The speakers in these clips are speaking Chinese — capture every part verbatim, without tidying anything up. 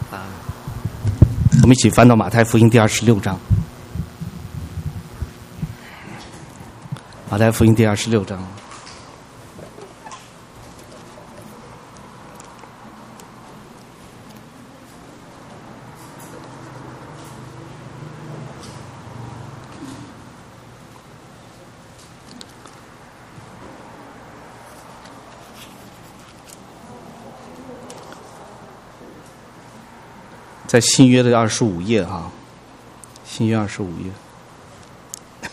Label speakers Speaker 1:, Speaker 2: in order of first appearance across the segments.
Speaker 1: 啊，我们一起翻到马太福音第二十六章。马太福音第二十六章。在新约的二十五页哈，新约二十五页。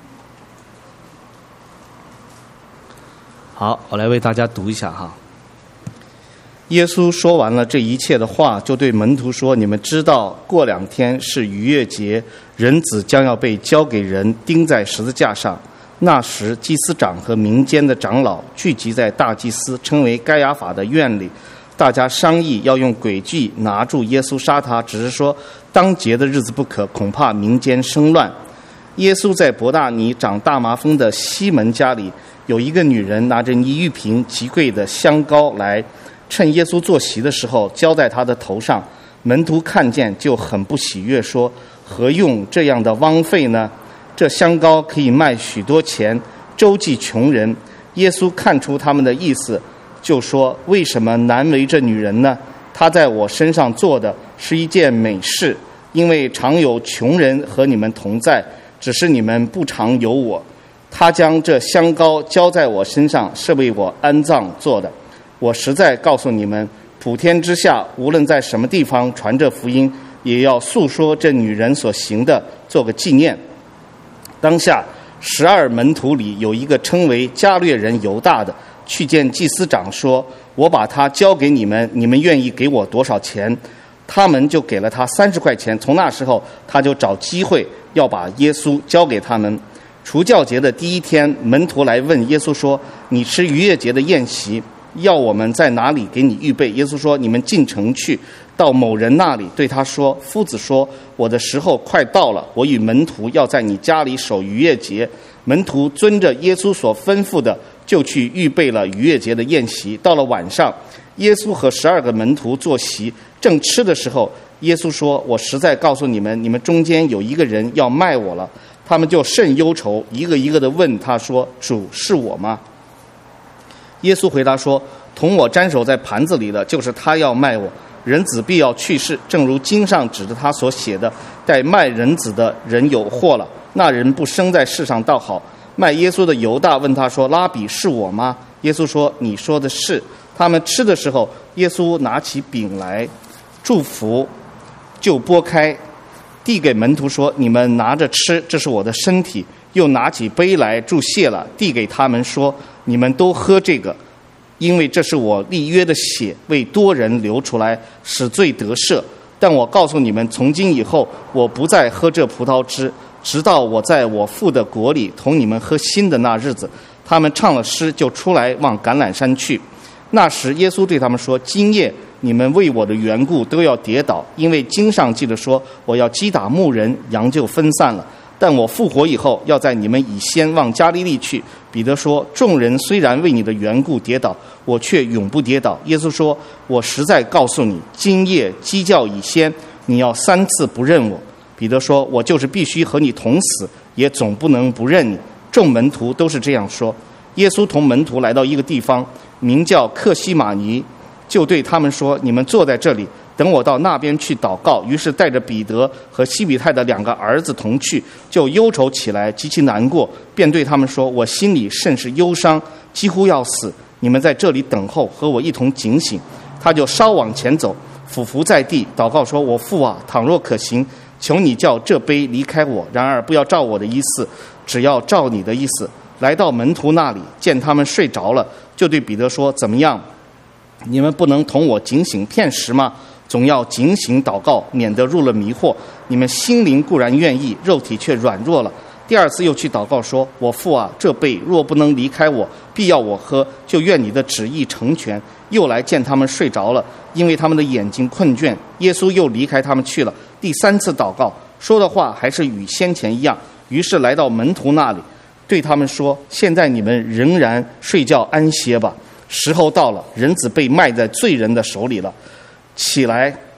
Speaker 1: 好，我来为大家读一下哈。耶稣说完了这一切的话，就对门徒说：“你们知道，过两天是逾越节，人子将要被交给人，钉在十字架上。那时，祭司长和民间的长老聚集在大祭司称为该亚法的院里。”大家商议要用诡计拿住耶稣杀他，只是说当节的日子不可，恐怕民间生乱。耶稣在伯大尼长大麻风的西门家里，有一个女人拿着一玉瓶极贵的香膏来，趁耶稣坐席的时候浇在他的头上。门徒看见就很不喜悦，说：“何用这样的枉费呢？这香膏可以卖许多钱，周济穷人。”耶稣看出他们的意思，就说：“为什么难为这女人呢？她在我身上做的是一件美事，因为常有穷人和你们同在，只是你们不常有我。她将这香膏浇在我身上，是为我安葬做的。我实在告诉你们，普天之下，无论在什么地方传这福音，也要诉说这女人所行的，做个纪念。”当下十二门徒里有一个称为加略人犹大的，去见祭司长说：“我把他交给你们，你们愿意给我多少钱？”他们就给了他三十块钱。从那时候，他就找机会要把耶稣交给他们。除酵节的第一天，门徒来问耶稣说：“你吃逾越节的宴席，要我们在哪里给你预备？”耶稣说：“你们进城去，到某人那里，对他说：夫子说，我的时候快到了，我与门徒要在你家里守逾越节。”门徒遵着耶稣所吩咐的，就去预备了逾越节的宴席。到了晚上，耶稣和十二个门徒坐席，正吃的时候，耶稣说：“我实在告诉你们，你们中间有一个人要卖我了。”他们就甚忧愁，一个一个的问他说：“主，是我吗？”耶稣回答说：“同我沾手在盘子里的，就是他要卖我。人子必要去世，正如经上指着他所写的，待卖人子的人有祸了。那人不生在世上倒好。”卖耶稣的犹大问他说：“拉比，是我吗？”耶稣说：“你说的是。”他们吃的时候，耶稣拿起饼来祝福，就拨开，递给门徒说：“你们拿着吃，这是我的身体。”又拿起杯来祝谢了，递给他们说：“你们都喝这个，因为这是我立约的血，为多人流出来，使罪得赦。但我告诉你们，从今以后，我不再喝这葡萄汁，直到我在我父的国里同你们喝新的那日子。”他们唱了诗，就出来往橄榄山去。那时耶稣对他们说：“今夜你们为我的缘故都要跌倒，因为经上记着说，我要击打牧人，羊就分散了。但我复活以后，要在你们以先往加利利去。”彼得说：“众人虽然为你的缘故跌倒，我却永不跌倒。”耶稣说：“我实在告诉你，今夜鸡叫以先，你要三次不认我。”彼得说：“我就是必须和你同死，也总不能不认你。”众门徒都是这样说。耶稣同门徒来到一个地方，名叫客西马尼，就对他们说：“你们坐在这里，等我到那边去祷告。”于是带着彼得和西比泰的两个儿子同去，就忧愁起来，极其难过，便对他们说：“我心里甚是忧伤，几乎要死。你们在这里等候，和我一同警醒。”他就稍往前走，俯伏在地，祷告说：“我父啊，倘若可行，求你叫这杯离开我，然而不要照我的意思，只要照你的意思。”来到门徒那里，见他们睡着了，就对彼得说：“怎么样？你们不能同我警醒片时吗？总要警醒祷告，免得入了迷惑。你们心灵固然愿意，肉体却软弱了。”第二次又去祷告说：“我父啊，这杯若不能离开我，必要我喝，就愿你的旨意成全。”又来见他们睡着了，因为他们的眼睛困倦。耶稣又离开他们去了。第三次祷告，说的话还是与先前一样。于是来到门徒那里，对他们说：“现在你们仍然睡觉安歇吧，时候到了，人子被卖在罪人的手里了。起来，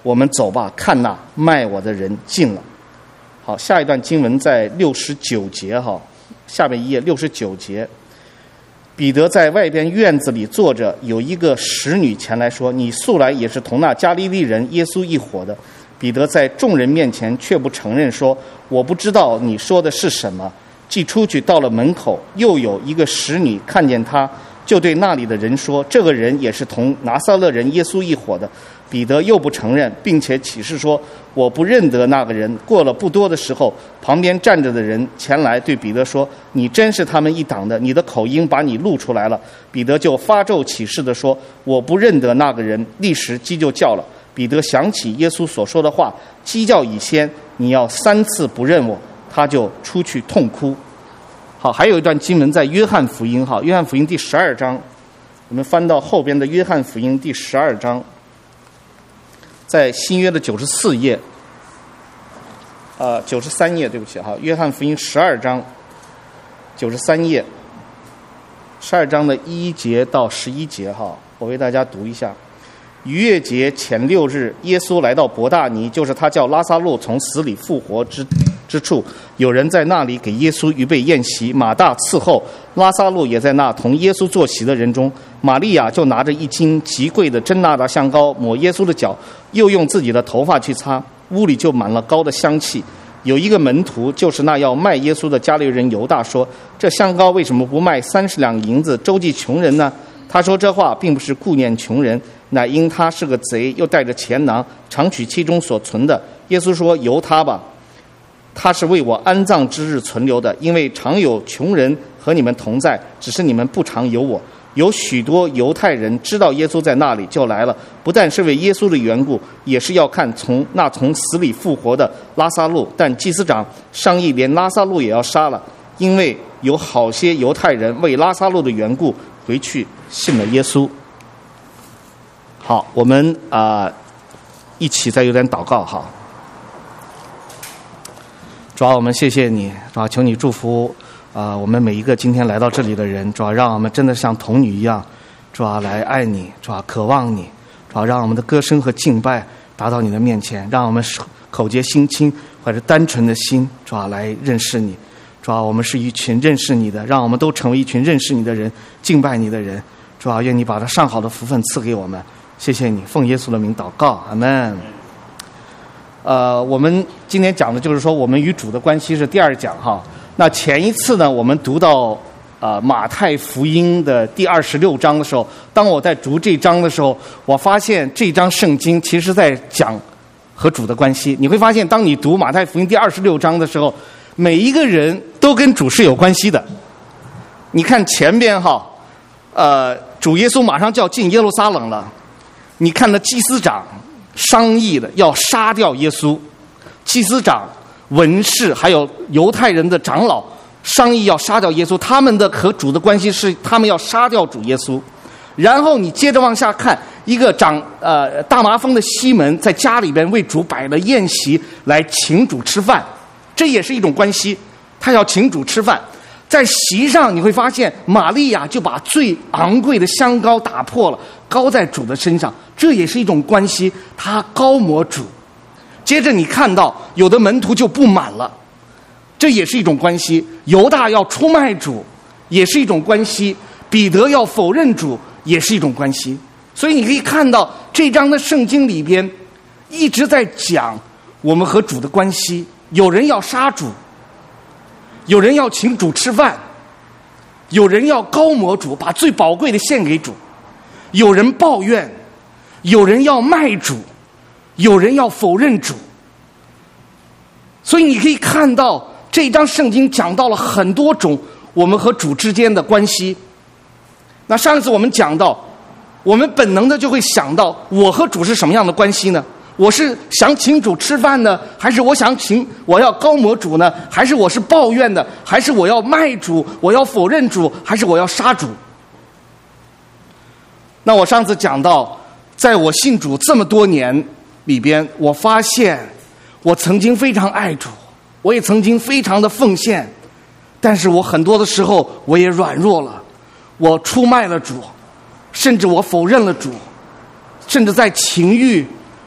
Speaker 1: 我们走吧，看哪，卖我的人进了。好，下一段经文在六十九节哈，下面一页六十九节。彼得在外边院子里坐着，有一个使女前来说：“你素来也是同那加利利人耶稣一伙的。”彼得在众人面前却不承认，说：“我不知道你说的是什么。”既出去到了门口，又有一个使女看见他，就对那里的人说：“这个人也是同拿撒勒人耶稣一伙的。”彼得又不承认，并且起誓说：“我不认得那个人。”过了不多的时候，旁边站着的人前来对彼得说：“你真是他们一党的，你的口音把你录出来了。”彼得就发咒起誓地说：“我不认得那个人。”立时鸡就叫了。彼得想起耶稣所说的话：“鸡叫以先，你要三次不认我。”他就出去痛哭。好，还有一段经文在约翰福音，哈，约翰福音第十二章，我们翻到后边的约翰福音第十二章，在新约的九十四页，呃，九十三页，对不起哈，约翰福音十二章，九十三页，十二章的一节到十一节哈，我为大家读一下。逾越节前六日，耶稣来到伯大尼，就是他叫拉撒路从死里复活之之处。有人在那里给耶稣预备宴席，马大伺候，拉撒路也在那同耶稣坐席的人中。玛利亚就拿着一斤极贵的真纳达香膏，抹耶稣的脚，又用自己的头发去擦，屋里就满了膏的香气。有一个门徒，就是那要卖耶稣的加利人犹大，说：“这香膏为什么不卖三十两银子周济穷人呢？”他说这话并不是顾念穷人，乃因他是个贼，又带着钱囊，常取其中所存的。耶稣说：“由他吧，他是为我安葬之日存留的，因为常有穷人和你们同在，只是你们不常有我。”有许多犹太人知道耶稣在那里，就来了，不但是为耶稣的缘故，也是要看从那从死里复活的拉撒路。但祭司长商议，连拉撒路也要杀了，因为有好些犹太人为拉撒路的缘故回去信了耶稣。好，我们啊、呃、一起再有点祷告哈。主啊，我们谢谢你，主啊，求你祝福啊、呃，我们每一个今天来到这里的人，主啊，让我们真的像童女一样，主啊，来爱你，主啊，渴望你，主啊，让我们的歌声和敬拜达到你的面前，让我们口洁心清，怀着单纯的心，主啊，来认识你。主啊，我们是一群认识你的，让我们都成为一群认识你的人，敬拜你的人。主啊，愿你把这上好的福分赐给我们。谢谢你，奉耶稣的名祷告，阿们。呃，我们今天讲的就是说，我们与主的关系是第二讲哈。那前一次呢，我们读到呃马太福音的第二十六章的时候，当我在读这章的时候，我发现这章圣经其实在讲和主的关系。你会发现，当你读马太福音第二十六章的时候，每一个人都跟主是有关系的。你看前边哈，呃，主耶稣马上就要进耶路撒冷了，你看那祭司长商议的要杀掉耶稣，祭司长、文士还有犹太人的长老商议要杀掉耶稣，他们的和主的关系是他们要杀掉主耶稣。然后你接着往下看，一个长呃大麻风的西门在家里边为主摆了宴席来请主吃饭，这也是一种关系，他要请主吃饭。在席上你会发现，玛利亚就把最昂贵的香膏打破了，膏在主的身上，这也是一种关系，他膏抹主。接着你看到有的门徒就不满了，这也是一种关系。犹大要出卖主，也是一种关系。彼得要否认主，也是一种关系。所以你可以看到这章的圣经里边一直在讲我们和主的关系。有人要杀主，有人要请主吃饭，有人要膏抹主，把最宝贵的献给主，有人抱怨，有人要卖主，有人要否认主。所以你可以看到这章圣经讲到了很多种我们和主之间的关系。那上次我们讲到，我们本能的就会想到，我和主是什么样的关系呢？我是想请主吃饭呢，还是我想请我要膏抹主呢？还是我是抱怨的？还是我要卖主？我要否认主？还是我要杀主？那我上次讲到，在我信主这么多年里边，我发现我曾经非常爱主，我也曾经非常的奉献，但是我很多的时候我也软弱了，我出卖了主，甚至我否认了主，甚至在情欲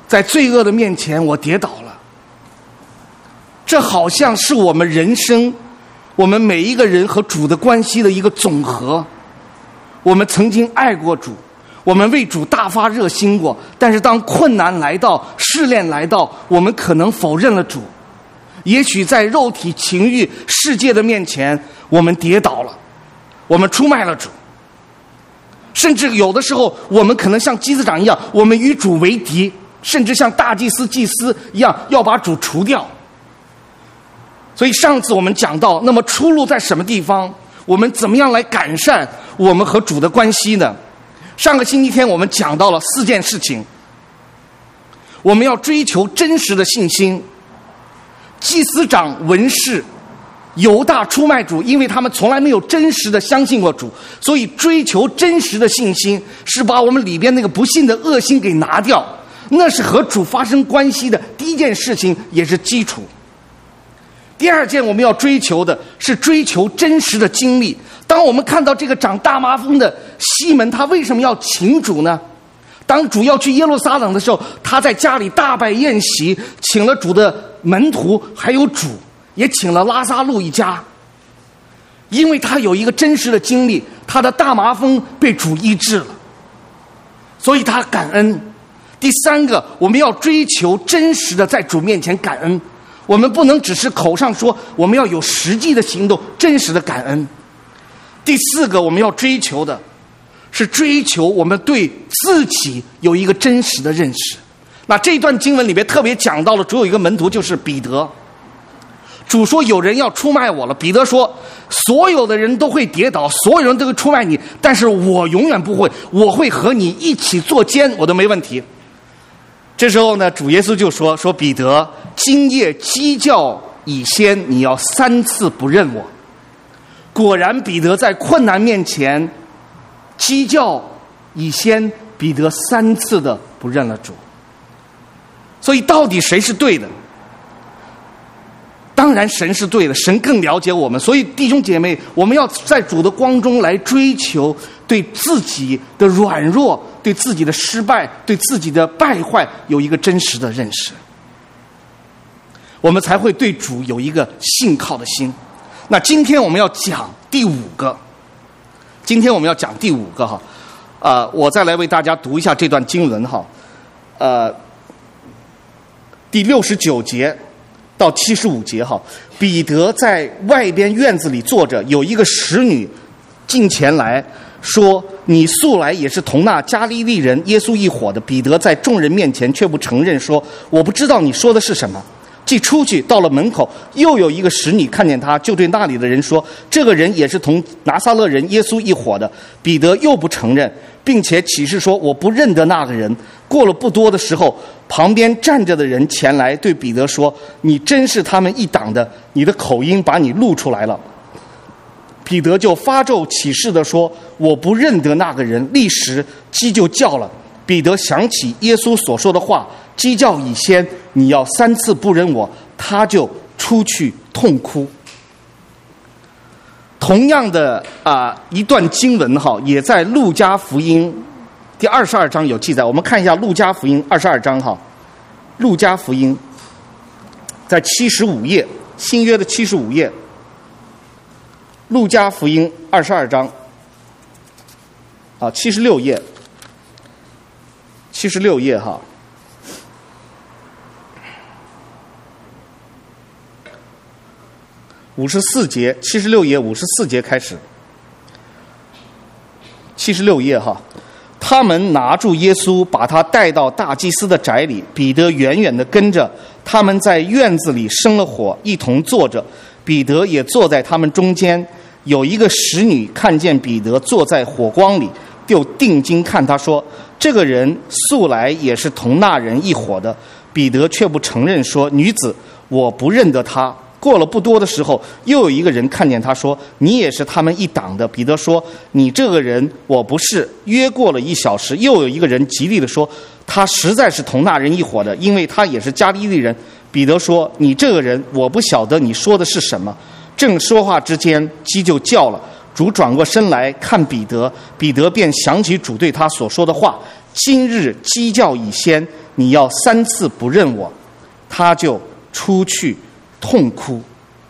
Speaker 2: 在罪恶的面前我跌倒了。这好像是我们人生，我们每一个人和主的关系的一个总和。我们曾经爱过主，我们为主大发热心过，但是当困难来到，试炼来到，我们可能否认了主。也许在肉体情欲世界的面前，我们跌倒了，我们出卖了主。甚至有的时候，我们可能像祭司长一样，我们与主为敌，甚至像大祭司、祭司一样，要把主除掉。所以上次我们讲到，那么出路在什么地方？我们怎么样来改善我们和主的关系呢？上个星期天我们讲到了四件事情。我们要追求真实的信心。祭司长、文士、犹大出卖主，因为他们从来没有真实的相信过主，所以追求真实的信心是把我们里边那个不信的恶心给拿掉，那是和主发生关系的第一件事情，也是基础。第二件我们要追求的是追求真实的经历。当我们看到这个长大麻风的西门，他为什么要请主呢？当主要去耶路撒冷的时候，他在家里大摆宴席，请了主的门徒，还有主，也请了拉撒路一家。因为他有一个真实的经历，他的大麻风被主医治了，所以他感恩。第三个，我们要追求真实的在主面前感恩。我们不能只是口上说，我们要有实际的行动，真实的感恩。第四个，我们要追求的是追求我们对自己有一个真实的认识。那这段经文里面特别讲到了，主有一个门徒就是彼得。主说有人要出卖我了，彼得说所有的人都会跌倒，所有人都会出卖你，但是我永远不会，我会和你一起作奸，我都没问题。这时候呢，主耶稣就说说彼得，今夜鸡叫以先，你要三次不认我。果然彼得在困难面前鸡叫以先，彼得三次的不认了主。所以到底谁是对的？当然神是对的，神更了解我们。所以弟兄姐妹，我们要在主的光中来追求对自己的软弱，对自己的失败，对自己的败坏有一个真实的认识，我们才会对主有一个信靠的心。那今天我们要讲第五个，今天我们要讲第五个哈，呃，我再来为大家读一下这段经文哈，呃，第六十九节到七十五节哈，彼得在外边院子里坐着，有一个使女进前来说，你素来也是同那加利利人耶稣一伙的。彼得在众人面前却不承认，说我不知道你说的是什么。既出去到了门口，又有一个使女看见他，就对那里的人说，这个人也是同拿撒勒人耶稣一伙的。彼得又不承认，并且起誓说我不认得那个人。过了不多的时候，旁边站着的人前来对彼得说，你真是他们一党的，你的口音把你录出来了。彼得就发咒起誓地说，我不认得那个人。立时鸡就叫了。彼得想起耶稣所说的话，鸡叫以先，你要三次不认我，他就出去痛哭。同样的啊、呃、一段经文哈，也在路加福音第二十二章有记载。我们看一下路加福音二十二章哈，路加福音在七十五页，新约的七十五页，路加福音二十二章啊，七十六页，七十六页哈。五十四节，七十六页五十四节开始。七十六页哈，他们拿住耶稣，把他带到大祭司的宅里。彼得远远地跟着，他们在院子里生了火，一同坐着。彼得也坐在他们中间。有一个使女看见彼得坐在火光里，就定睛看他说，这个人素来也是同那人一伙的。彼得却不承认，说，女子，我不认得他。过了不多的时候，又有一个人看见他说，你也是他们一党的。彼得说，你这个人我不是。约过了一小时，又有一个人极力的说，他实在是同那人一伙的，因为他也是加利利人。彼得说，你这个人我不晓得你说的是什么。正说话之间，鸡就叫了。主转过身来看彼得，彼得便想起主对他所说的话，今日鸡叫以先， 你要三次不认我，他就出去痛哭。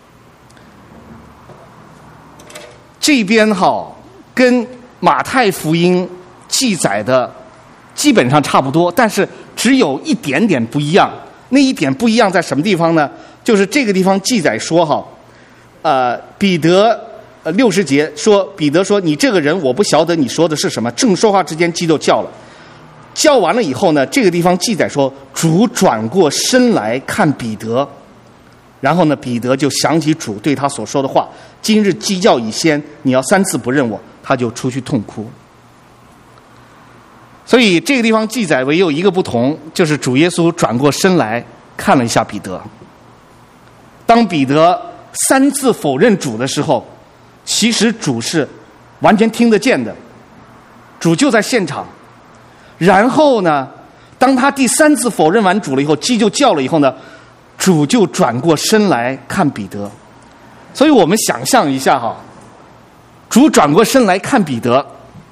Speaker 2: 这边哈跟马太福音记载的基本上差不多，但是只有一点点不一样。那一点不一样在什么地方呢？就是这个地方记载说哈，呃，彼得呃六十节说，彼得说：“你这个人，我不晓得你说的是什么。”正说话之间，鸡就叫了。叫完了以后呢，这个地方记载说，主转过身来看彼得，然后呢，彼得就想起主对他所说的话：“今日鸡叫以先，你要三次不认我。”他就出去痛哭。所以这个地方记载唯有一个不同，就是主耶稣转过身来看了一下彼得。当彼得三次否认主的时候，其实主是完全听得见的，主就在现场。然后呢，当他第三次否认完主了以后，鸡就叫了以后呢，主就转过身来看彼得。所以我们想象一下哈，主转过身来看彼得，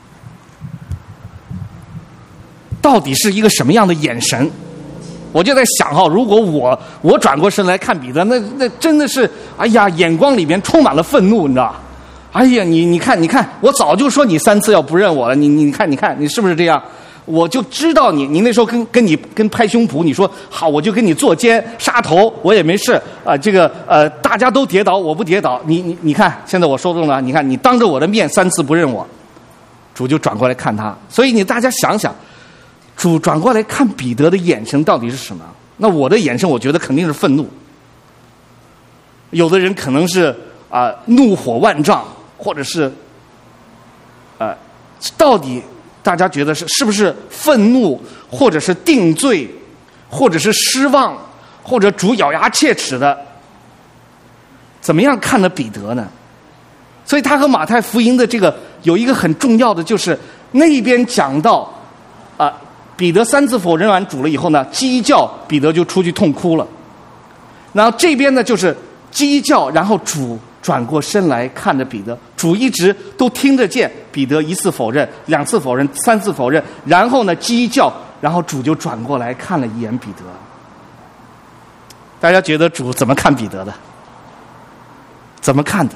Speaker 2: 到底是一个什么样的眼神？我就在想哈，如果我我转过身来看彼得，那那真的是，哎呀，眼光里面充满了愤怒，你知道？哎呀，你你看你看，我早就说你三次要不认我了，你你看你看，你是不是这样？我就知道你，你那时候跟跟你跟拍胸脯，你说好，我就跟你坐肩杀头，我也没事啊、呃。这个呃，大家都跌倒，我不跌倒。你你你看，现在我说中了，你看你当着我的面三次不认我，主就转过来看他。所以你大家想想，主转过来看彼得的眼神到底是什么？那我的眼神，我觉得肯定是愤怒。有的人可能是啊、呃、怒火万丈，或者是呃到底。大家觉得是是不是愤怒，或者是定罪，或者是失望，或者主咬牙切齿的，怎么样看了彼得呢？所以他和马太福音的这个有一个很重要的，就是那边讲到啊、呃，彼得三次否认完主了以后呢，鸡一叫，彼得就出去痛哭了。然后这边呢，就是鸡一叫，然后主转过身来看着彼得，主一直都听得见彼得一次否认，两次否认，三次否认，然后呢鸡一叫，然后主就转过来看了一眼彼得。大家觉得主怎么看彼得的？怎么看的？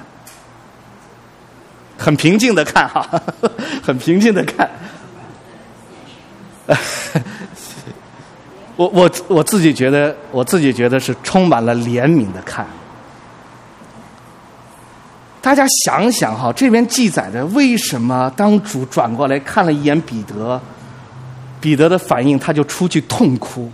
Speaker 2: 很平静的看哈，很平静的看。我我我自己觉得，我自己觉得是充满了怜悯的看。大家想想哈，这边记载的为什么当主转过来看了一眼彼得，彼得的反应他就出去痛哭。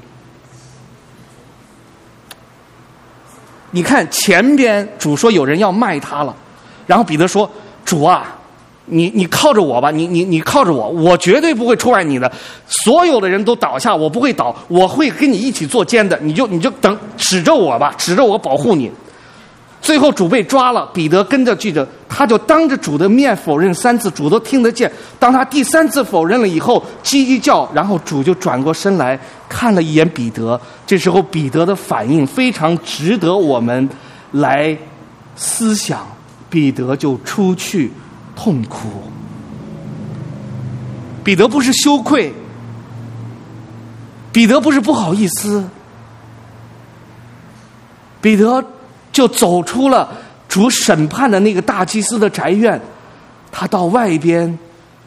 Speaker 2: 你看前边主说有人要卖他了，然后彼得说：“主啊，你你靠着我吧，你你你靠着我，我绝对不会出卖你的。所有的人都倒下，我不会倒，我会跟你一起做监的。你就你就等指着我吧，指着我保护你。”最后主被抓了，彼得跟着记着，他就当着主的面否认三次，主都听得见。当他第三次否认了以后，叽叽叫，然后主就转过身来看了一眼彼得。这时候彼得的反应非常值得我们来思想，彼得就出去痛哭。彼得不是羞愧，彼得不是不好意思，彼得就走出了主审判的那个大祭司的宅院，他到外边，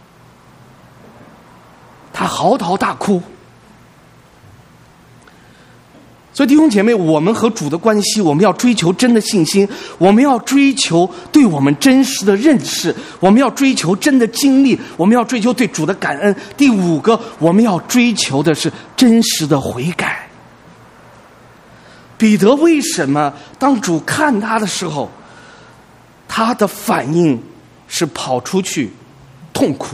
Speaker 2: 他嚎啕大哭。所以弟兄姐妹，我们和主的关系，我们要追求真的信心，我们要追求对我们真实的认识，我们要追求真的经历，我们要追求对主的感恩。第五个，我们要追求的是真实的悔改。彼得为什么当主看他的时候，他的反应是跑出去痛哭？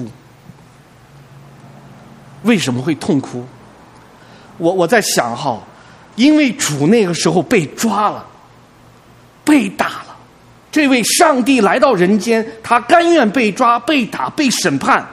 Speaker 2: 为什么会痛哭？我我在想哈，因为主那个时候被抓了，被打了，这位上帝来到人间，他甘愿被抓、被打、被审判。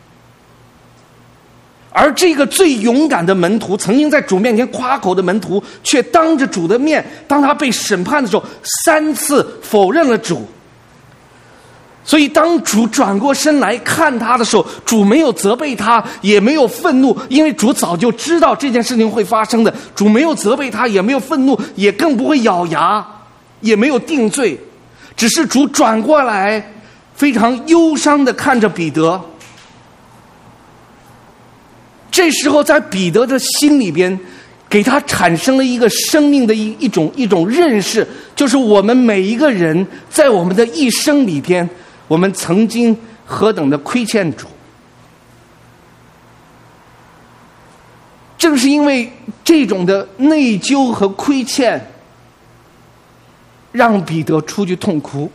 Speaker 2: 而这个最勇敢的门徒，曾经在主面前夸口的门徒，却当着主的面，当他被审判的时候，三次否认了主。 所以当主转过身来看他的时候，主没有责备他，也没有愤怒，因为主早就知道这件事情会发生的。主没有责备他，也没有愤怒，也更不会咬牙，也没有定罪，只是主转过来非常忧伤地看着彼得。这时候在彼得的心里边，给他产生了一个生命的一一种一种认识，就是我们每一个人在我们的一生里边，我们曾经何等的亏欠主。正是因为这种的内疚和亏欠，让彼得出去痛哭。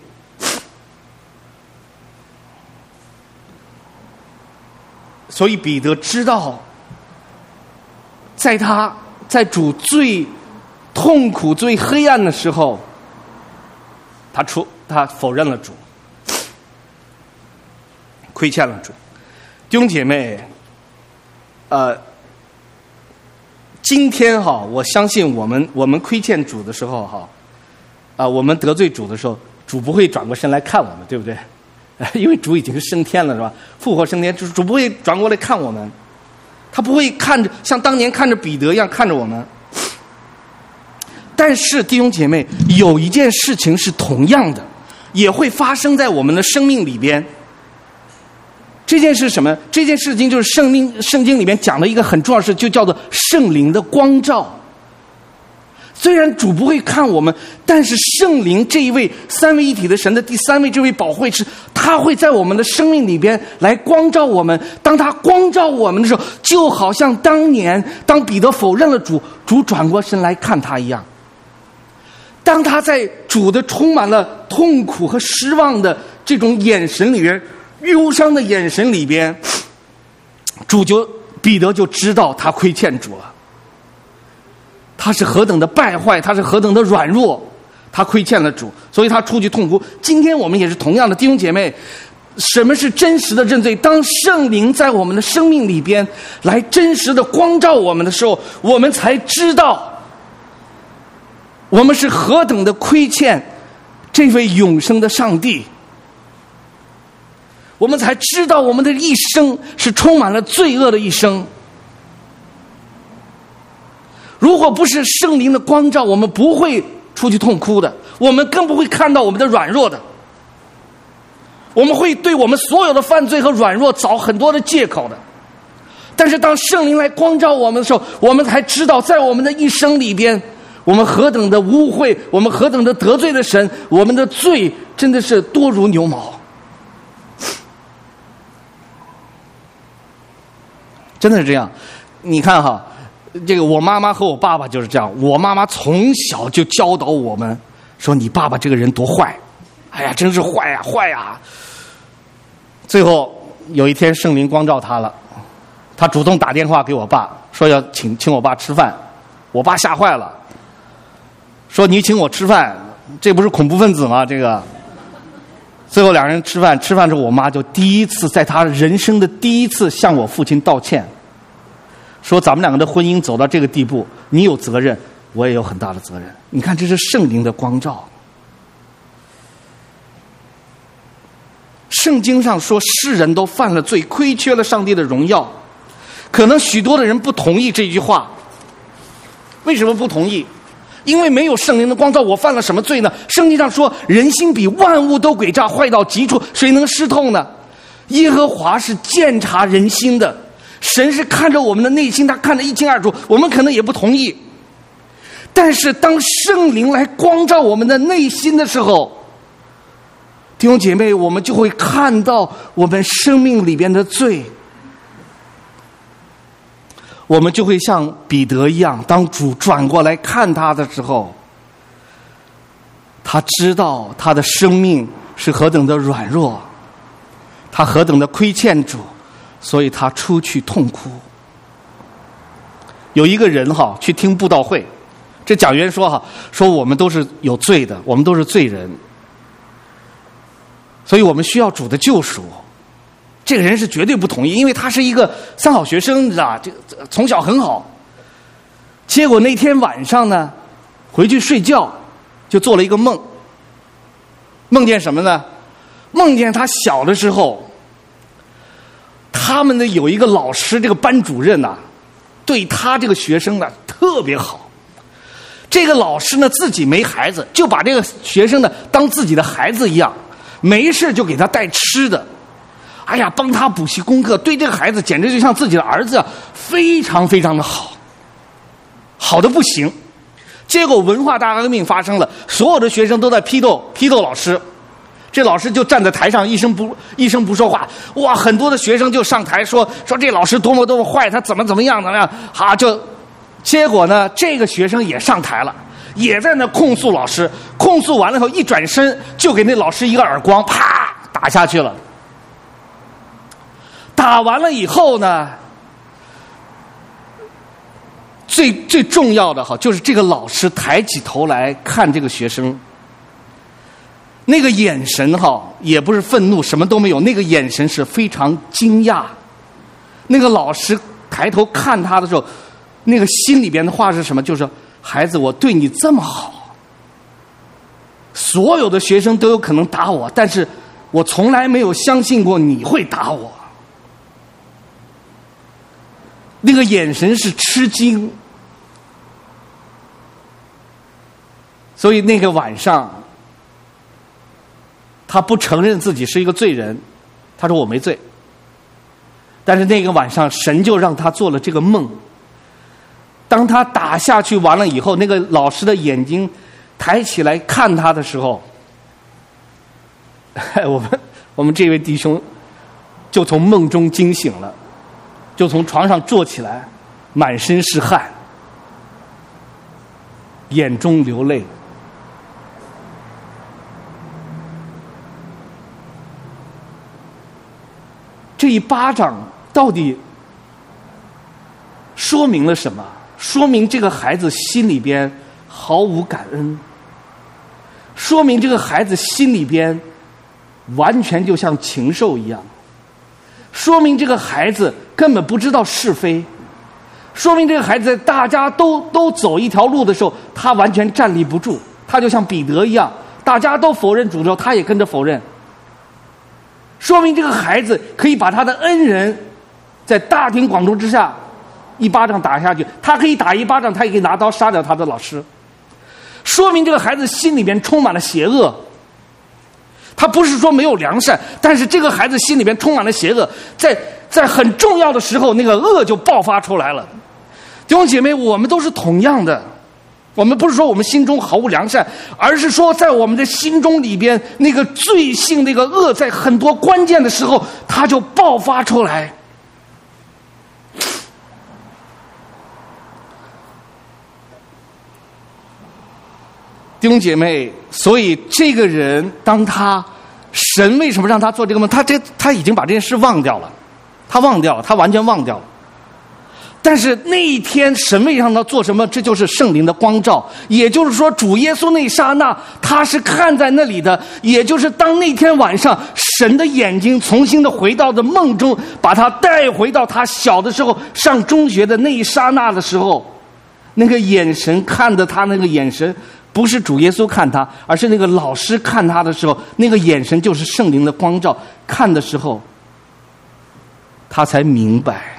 Speaker 2: 所以彼得知道，在他在主最痛苦、最黑暗的时候，他出他否认了主，亏欠了主。弟兄姐妹，呃，今天哈，我相信我们我们亏欠主的时候哈，啊、呃，我们得罪主的时候，主不会转过身来看我们，对不对？因为主已经是升天了，是吧？复活升天，主主不会转过来看我们，他不会看着像当年看着彼得一样看着我们。但是弟兄姐妹，有一件事情是同样的，也会发生在我们的生命里边。这件事是什么？这件事情就是圣经圣经里面讲的一个很重要的事，就叫做圣灵的光照。虽然主不会看我们，但是圣灵这一位三位一体的神的第三位这位保惠师，他会在我们的生命里边来光照我们。当他光照我们的时候，就好像当年当彼得否认了主，主转过身来看他一样。当他在主的充满了痛苦和失望的这种眼神里边，忧伤的眼神里边，主就彼得就知道他亏欠主了。他是何等的败坏，他是何等的软弱，他亏欠了主，所以他出去痛哭。今天我们也是同样的，弟兄姐妹，什么是真实的认罪？当圣灵在我们的生命里边来真实的光照我们的时候，我们才知道我们是何等的亏欠这位永生的上帝，我们才知道我们的一生是充满了罪恶的一生。如果不是圣灵的光照，我们不会出去痛哭的，我们更不会看到我们的软弱的，我们会对我们所有的犯罪和软弱找很多的借口的。但是当圣灵来光照我们的时候，我们才知道在我们的一生里边，我们何等的污秽，我们何等的得罪了神，我们的罪真的是多如牛毛。真的是这样。你看哈，这个我妈妈和我爸爸就是这样。我妈妈从小就教导我们说，你爸爸这个人多坏，哎呀，真是坏呀坏呀。最后有一天圣灵光照他了，他主动打电话给我爸，说要请请我爸吃饭。我爸吓坏了，说你请我吃饭，这不是恐怖分子吗？这个。最后两人吃饭，吃饭之后我妈就第一次在她人生的第一次向我父亲道歉，说咱们两个的婚姻走到这个地步，你有责任，我也有很大的责任。你看，这是圣灵的光照。圣经上说世人都犯了罪，亏缺了上帝的荣耀。可能许多的人不同意这句话。为什么不同意？因为没有圣灵的光照，我犯了什么罪呢？圣经上说人心比万物都诡诈，坏到极处，谁能识透呢？耶和华是鉴察人心的，神是看着我们的内心，他看得一清二楚。我们可能也不同意，但是当圣灵来光照我们的内心的时候，弟兄姐妹，我们就会看到我们生命里边的罪，我们就会像彼得一样，当主转过来看他的时候，他知道他的生命是何等的软弱，他何等的亏欠主，所以他出去痛哭。有一个人哈去听布道会，这讲员说哈，说我们都是有罪的，我们都是罪人，所以我们需要主的救赎。这个人是绝对不同意，因为他是一个三好学生，你知道吧？这从小很好。结果那天晚上呢，回去睡觉就做了一个梦。梦见什么呢？ 梦见他小的时候，他们的有一个老师，这个班主任呐、啊，对他这个学生呢特别好。这个老师呢自己没孩子，就把这个学生呢当自己的孩子一样，没事就给他带吃的，哎呀，帮他补习功课，对这个孩子简直就像自己的儿子啊，非常非常的好，好的不行。结果文化大革命发生了，所有的学生都在批斗批斗老师，这老师就站在台上一声不一声不说话。哇，很多的学生就上台说说这老师多么多么坏，他怎么怎么样怎么样，好就。结果呢，这个学生也上台了，也在那控诉老师，控诉完了以后一转身就给那老师一个耳光，啪打下去了。打完了以后呢，最最重要的哈，就是这个老师抬起头来看这个学生，那个眼神哈，也不是愤怒，什么都没有，那个眼神是非常惊讶。那个老师抬头看他的时候，那个心里边的话是什么？就是孩子，我对你这么好，所有的学生都有可能打我，但是我从来没有相信过你会打我。那个眼神是吃惊。所以那个晚上，他不承认自己是一个罪人，他说我没罪。但是那个晚上，神就让他做了这个梦。当他打下去完了以后，那个老师的眼睛抬起来看他的时候，我们我们这位弟兄就从梦中惊醒了，就从床上坐起来，满身是汗，眼中流泪。这一巴掌到底说明了什么？说明这个孩子心里边毫无感恩，说明这个孩子心里边完全就像禽兽一样，说明这个孩子根本不知道是非，说明这个孩子在大家都都走一条路的时候，他完全站立不住，他就像彼得一样，大家都否认主之后，他也跟着否认。说明这个孩子可以把他的恩人在大庭广众之下一巴掌打下去，他可以打一巴掌，他也可以拿刀杀掉他的老师。说明这个孩子心里边充满了邪恶，他不是说没有良善，但是这个孩子心里边充满了邪恶，在在很重要的时候，那个恶就爆发出来了。弟兄姐妹，我们都是同样的，我们不是说我们心中毫无良善，而是说在我们的心中里边，那个罪性、那个恶，在很多关键的时候，它就爆发出来。弟兄姐妹，所以这个人，当他神为什么让他做这个梦？他这他已经把这件事忘掉了，他忘掉了，他完全忘掉了。但是那一天神为让他做什么？这就是圣灵的光照。也就是说，主耶稣那一刹那，他是看在那里的。也就是当那天晚上，神的眼睛重新的回到的梦中，把他带回到他小的时候上中学的那一刹那的时候，那个眼神看的他那个眼神，不是主耶稣看他，而是那个老师看他的时候，那个眼神就是圣灵的光照。看的时候，他才明白。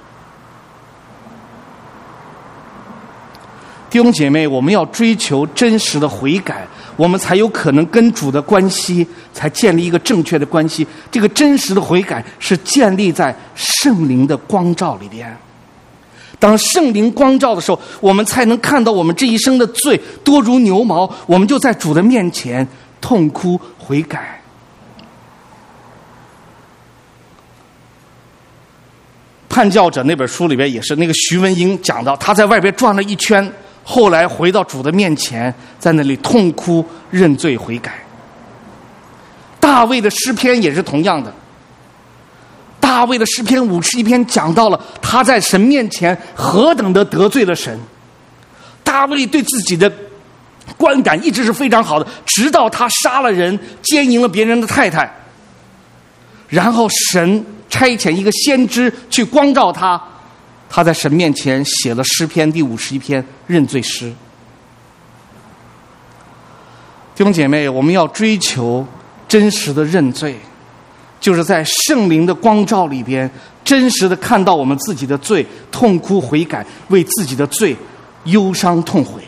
Speaker 2: 弟兄姐妹，我们要追求真实的悔改，我们才有可能跟主的关系才建立一个正确的关系。这个真实的悔改是建立在圣灵的光照里边。当圣灵光照的时候，我们才能看到我们这一生的罪多如牛毛，我们就在主的面前痛哭悔改。叛教者那本书里边也是，那个徐文英讲到，他在外边转了一圈，后来回到主的面前，在那里痛哭认罪悔改。大卫的诗篇也是同样的，大卫的诗篇五十一篇讲到了他在神面前何等的得罪了神。大卫对自己的观感一直是非常好的，直到他杀了人，奸淫了别人的太太，然后神差遣一个先知去光照他，他在神面前写了诗篇第五十一篇认罪诗。弟兄姐妹，我们要追求真实的认罪，就是在圣灵的光照里边，真实的看到我们自己的罪，痛哭悔改，为自己的罪忧伤痛悔。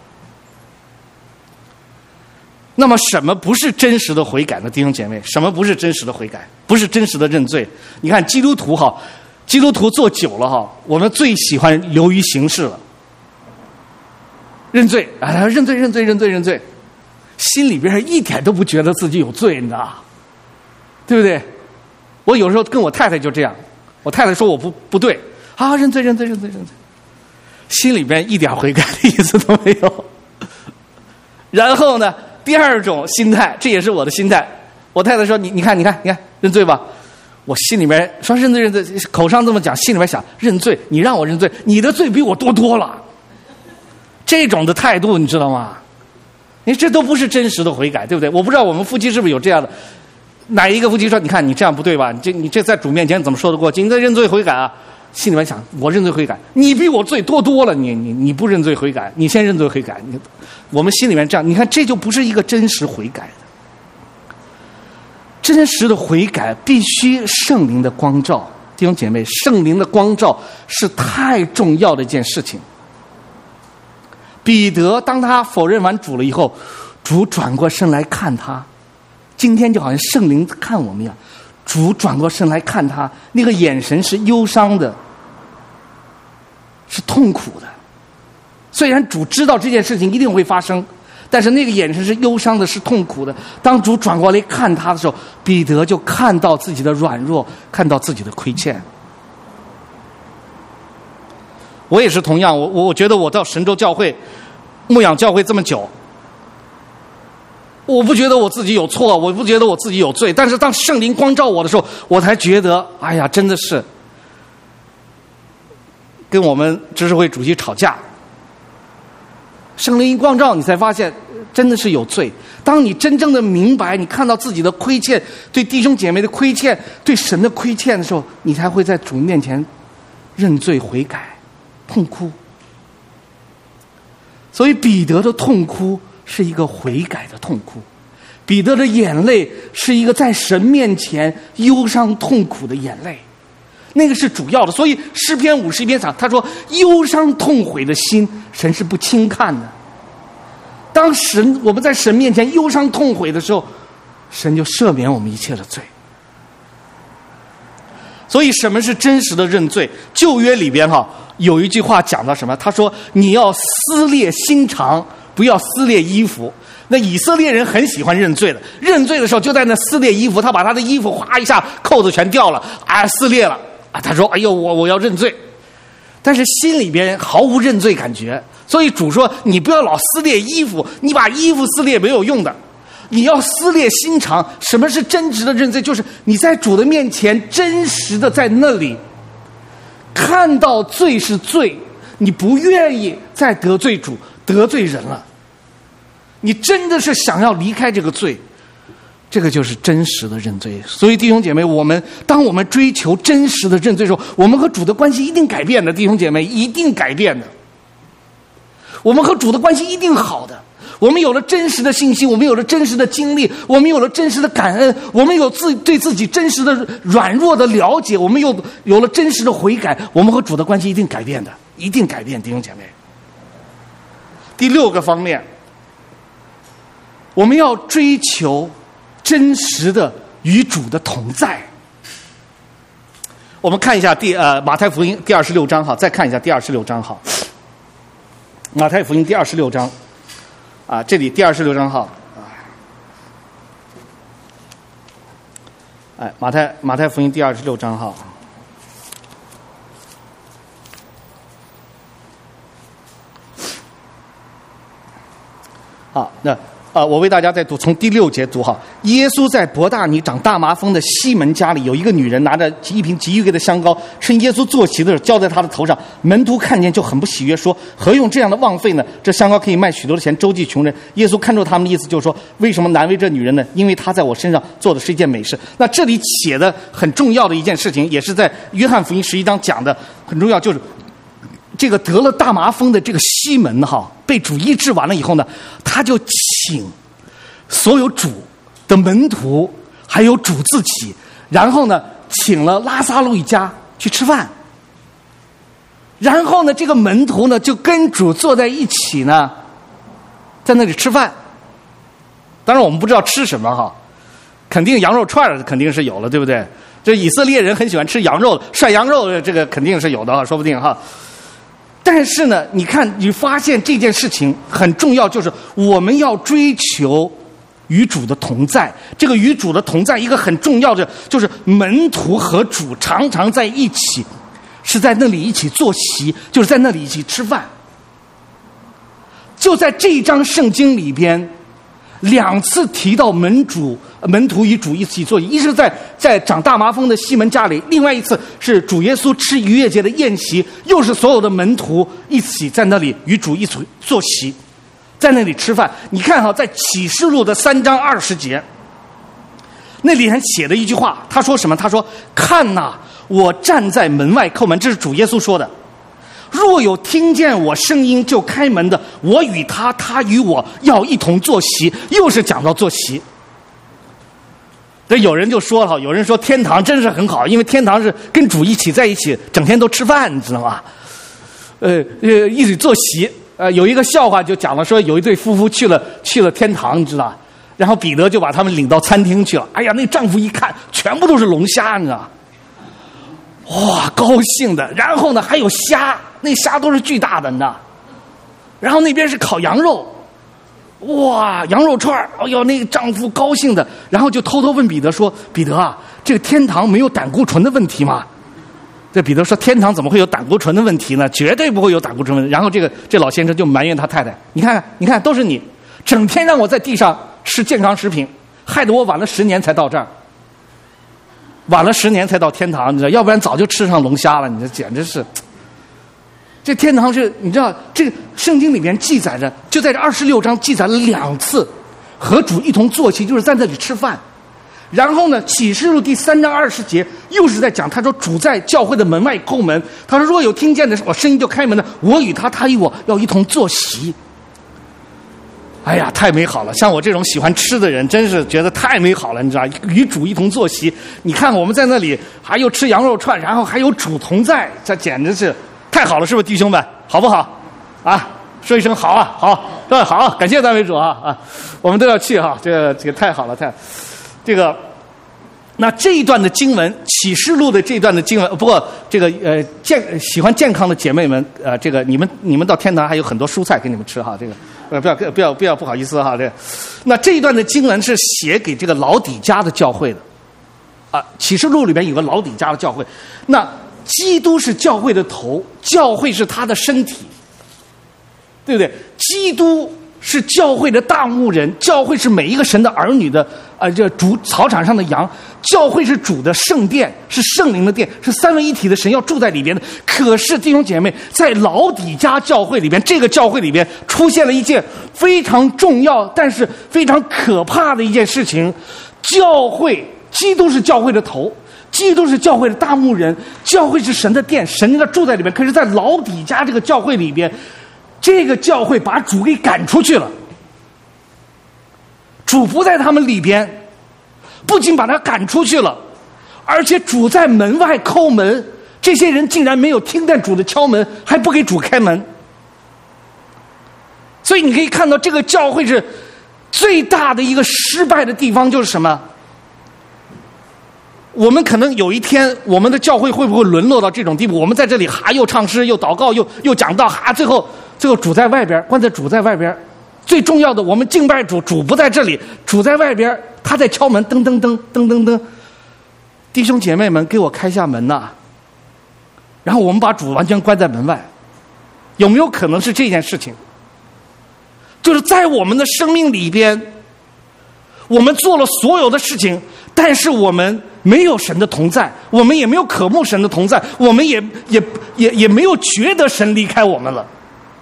Speaker 2: 那么什么不是真实的悔改呢？弟兄姐妹，什么不是真实的悔改？不是真实的认罪。你看基督徒哈，基督徒做久了哈，我们最喜欢流于形式了。认罪啊，认罪认罪认罪认罪，心里边一点都不觉得自己有罪，你知道，对不对？我有时候跟我太太就这样，我太太说我不不对啊，认罪认罪认罪认罪，心里边一点悔改的意思都没有。然后呢，第二种心态，这也是我的心态。我太太说：“你你看你看你看，认罪吧。”我心里面说认罪认罪，口上这么讲，心里面想认罪，你让我认罪，你的罪比我多多了。这种的态度你知道吗？你这都不是真实的悔改，对不对？我不知道我们夫妻是不是有这样的，哪一个夫妻说：“你看你这样不对吧？你这你这在主面前怎么说得过去？你在认罪悔改啊？”心里面想，我认罪悔改，你比我罪多多了，你你你不认罪悔改，你先认罪悔改。你我们心里面这样，你看这就不是一个真实悔改的。真实的悔改必须圣灵的光照，弟兄姐妹，圣灵的光照是太重要的一件事情。彼得当他否认完主了以后，主转过身来看他，今天就好像圣灵看我们一样，主转过身来看他，那个眼神是忧伤的，是痛苦的。虽然主知道这件事情一定会发生，但是那个眼神是忧伤的，是痛苦的。当主转过来看他的时候，彼得就看到自己的软弱，看到自己的亏欠。我也是同样，我我觉得我到神州教会、牧养教会这么久，我不觉得我自己有错，我不觉得我自己有罪，但是当圣灵光照我的时候，我才觉得，哎呀，真的是跟我们执事会主席吵架。圣灵一光照，你才发现真的是有罪。当你真正的明白，你看到自己的亏欠，对弟兄姐妹的亏欠，对神的亏欠的时候，你才会在主面前认罪悔改，痛哭。所以彼得的痛哭是一个悔改的痛哭，彼得的眼泪是一个在神面前忧伤痛苦的眼泪，那个是主要的。所以诗篇五十一篇讲，他说忧伤痛悔的心，神是不轻看的。当神我们在神面前忧伤痛悔的时候，神就赦免我们一切的罪。所以什么是真实的认罪？旧约里边哈有一句话讲到什么？他说你要撕裂心肠，不要撕裂衣服。那以色列人很喜欢认罪的，认罪的时候就在那撕裂衣服，他把他的衣服哗一下扣子全掉了，啊，撕裂了啊！他说：“哎呦，我我要认罪。”但是心里边毫无认罪感觉。所以主说：“你不要老撕裂衣服，你把衣服撕裂没有用的，你要撕裂心肠。”什么是真实的认罪？就是你在主的面前真实的在那里看到罪是罪，你不愿意再得罪主得罪人了，你真的是想要离开这个罪，这个就是真实的认罪。所以弟兄姐妹，我们当我们追求真实的认罪的时候，我们和主的关系一定改变的。弟兄姐妹，一定改变的。我们和主的关系一定好的。我们有了真实的信息，我们有了真实的经历，我们有了真实的感恩，我们有自对自己真实的软弱的了解，我们有有了真实的悔改，我们和主的关系一定改变的，一定改变。弟兄姐妹，第六个方面，我们要追求真实的与主的同在。我们看一下第呃马太福音第二十六章哈，再看一下第二十六章哈。马太福音第二十六章，啊，这里第二十六章哈，哎，马太马太福音第二十六章哈。好，那啊，我为大家再读，从第六节读哈。耶稣在伯大尼长大麻风的西门家里，有一个女人拿着一瓶极贵的香膏，趁耶稣坐席的时候浇在他的头上。门徒看见就很不喜悦，说：“何用这样的浪费呢？这香膏可以卖许多的钱，周济穷人。”耶稣看出他们的意思，就说：“为什么难为这女人呢？因为她在我身上做的是一件美事。”那这里写的很重要的一件事情，也是在约翰福音十一章讲的很重要，就是这个得了大麻风的这个西门哈，被主医治完了以后呢，他就请所有主的门徒还有主自己，然后呢，请了拉撒路一家去吃饭。然后呢，这个门徒呢就跟主坐在一起呢，在那里吃饭。当然我们不知道吃什么哈，肯定羊肉串肯定是有了，对不对？这以色列人很喜欢吃羊肉，涮羊肉这个肯定是有的，说不定哈。但是呢，你看，你发现这件事情很重要，就是我们要追求与主的同在。这个与主的同在，一个很重要的就是门徒和主常常在一起，是在那里一起坐席，就是在那里一起吃饭。就在这一章圣经里边，两次提到门主门徒与主一起坐席，一是在在长大麻风的西门家里，另外一次是主耶稣吃逾越节的宴席，又是所有的门徒一起在那里与主一起坐席，在那里吃饭。你看哈，在启示录的三章二十节，那里还写的一句话，他说什么？他说：“看哪、啊，我站在门外叩门。”这是主耶稣说的。若有听见我声音就开门的，我与他，他与我要一同坐席。又是讲到坐席。这有人就说了，有人说天堂真是很好，因为天堂是跟主一起在一起，整天都吃饭，你知道吗？呃呃，一起坐席。呃，有一个笑话就讲了，说有一对夫妇去了去了天堂，你知道，然后彼得就把他们领到餐厅去了。哎呀，那丈夫一看，全部都是龙虾，你知道，哇，高兴的。然后呢，还有虾，那虾都是巨大的，你知道。然后那边是烤羊肉。哇，羊肉串，哎呦，那个丈夫高兴的，然后就偷偷问彼得说：“彼得啊，这个天堂没有胆固醇的问题吗？”这彼得说：“天堂怎么会有胆固醇的问题呢？绝对不会有胆固醇问题。”然后这个这老先生就埋怨他太太：“你看看，你看，都是你，整天让我在地上吃健康食品，害得我晚了十年才到这儿，晚了十年才到天堂，你知道，要不然早就吃上龙虾了。你这简直是。”这天堂是，你知道，这个圣经里面记载着，就在这二十六章记载了两次，和主一同坐席，就是在那里吃饭。然后呢，启示录第三章二十节又是在讲，他说主在教会的门外叩门，他说若有听见的我声音就开门的，我与他，他与我要一同坐席。哎呀，太美好了！像我这种喜欢吃的人，真是觉得太美好了，你知道，与主一同坐席。你看我们在那里还有吃羊肉串，然后还有主同在，这简直是。太好了，是不是弟兄们？好不好？啊，说一声好啊，好，对，好，感谢赞美主啊啊，我们都要去哈，这个这个太好了，太，这个，那这一段的经文，启示录的这一段的经文，不过这个呃健喜欢健康的姐妹们，呃，这个你们你们到天堂还有很多蔬菜给你们吃哈，这个呃不要不要不要不好意思哈，这个，那这一段的经文是写给这个老底嘉的教会的，啊，启示录里边有个老底嘉的教会，那。基督是教会的头，教会是他的身体，对不对？基督是教会的大牧人，教会是每一个神的儿女的呃，这主草场上的羊，教会是主的圣殿，是圣灵的殿，是三位一体的神要住在里边的。可是弟兄姐妹，在老底嘉教会里边，这个教会里边出现了一件非常重要但是非常可怕的一件事情，教会，基督是教会的头。基督是教会的大牧人，教会是神的殿，神要住在里面。可是，在老底嘉这个教会里边，这个教会把主给赶出去了，主不在他们里边，不仅把他赶出去了，而且主在门外叩门，这些人竟然没有听见主的敲门，还不给主开门。所以你可以看到，这个教会是最大的一个失败的地方，就是什么？我们可能有一天，我们的教会会不会沦落到这种地步？我们在这里哈又唱诗又祷告又又讲道哈，最后最后主在外边，关在主在外边。最重要的，我们敬拜主，主不在这里，主在外边，他在敲门，噔噔噔噔噔噔。弟兄姐妹们，给我开下门呐！然后我们把主完全关在门外，有没有可能是这件事情？就是在我们的生命里边，我们做了所有的事情，但是我们没有神的同在，我们也没有渴慕神的同在，我们也也也也没有觉得神离开我们了。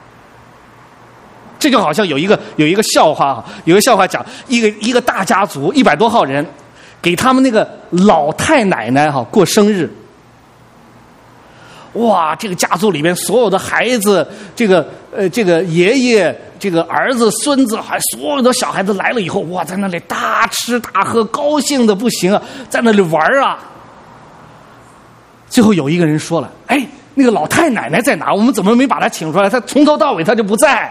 Speaker 2: 这就好像有一个有一个笑话哈，有一个笑话讲一个一个大家族一百多号人，给他们那个老太奶奶哈过生日。哇，这个家族里面所有的孩子，这个呃这个爷爷， 这个儿子、孙子还所有的小孩子来了以后，哇，在那里大吃大喝，高兴的不行啊，在那里玩啊。最后有一个人说了：“哎，那个老太奶奶在哪？我们怎么没把她请出来？她从头到尾她就不在。”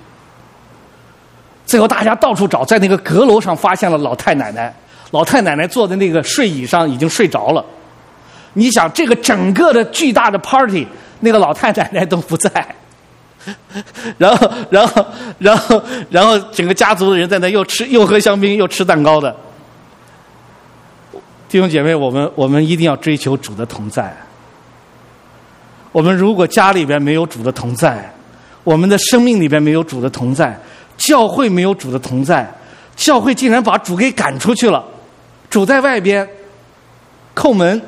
Speaker 2: 最后大家到处找，在那个阁楼上发现了老太奶奶。老太奶奶坐在那个睡椅上已经睡着了。你想，这个整个的巨大的 party， 那个老太奶奶都不在。然后，然后，然后，然后，整个家族的人在那又吃又喝香槟又吃蛋糕的。弟兄姐妹，我们我们一定要追求主的同在。我们如果家里边没有主的同在，我们的生命里边没有主的同在，教会没有主的同在，教会竟然把主给赶出去了，主在外边叩门，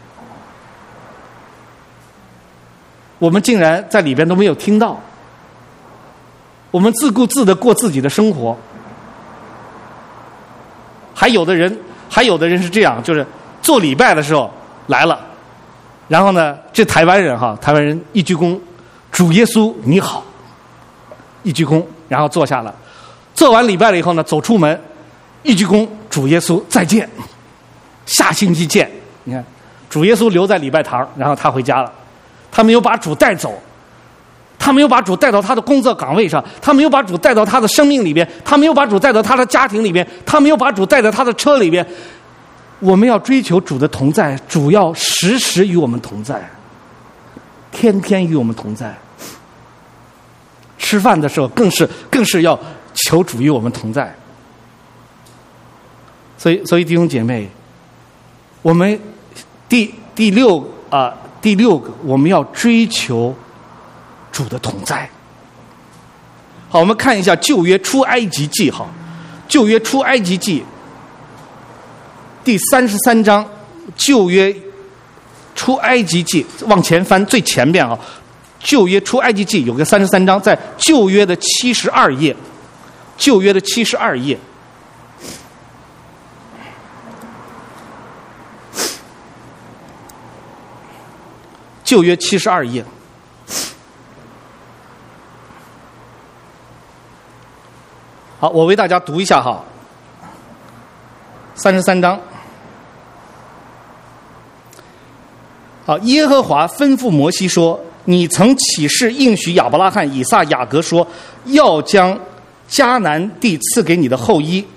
Speaker 2: 我们竟然在里边都没有听到，我们自顾自的过自己的生活。还有的人还有的人是这样，就是做礼拜的时候来了，然后呢，这台湾人哈，台湾人一鞠躬，主耶稣你好，一鞠躬，然后坐下了。做完礼拜了以后呢，走出门，一鞠躬，主耶稣再见，下星期见。你看，主耶稣留在礼拜堂，然后他回家了，他没有把主带走，他没有把主带到他的工作岗位上，他没有把主带到他的生命里边，他没有把主带到他的家庭里边，他没有把主带到他的车里边。我们要追求主的同在，主要时时与我们同在，天天与我们同在。吃饭的时候更是更是要求主与我们同在。所以，所以弟兄姐妹，我们第第六啊、呃、第六个，我们要追求主的同在。好，我们看一下旧约出埃及记，好，旧约出埃及记第三十三章，旧约出埃及记，往前翻最前边啊，旧约出埃及记有个三十三章，在旧约的七十二页，旧约的七十二页。旧约七十二页，好，我为大家读一下哈，三十三章。好，耶和华吩咐摩西说：“你曾起誓应许亚伯拉罕、以撒、雅各说，要将迦南地赐给你的后裔。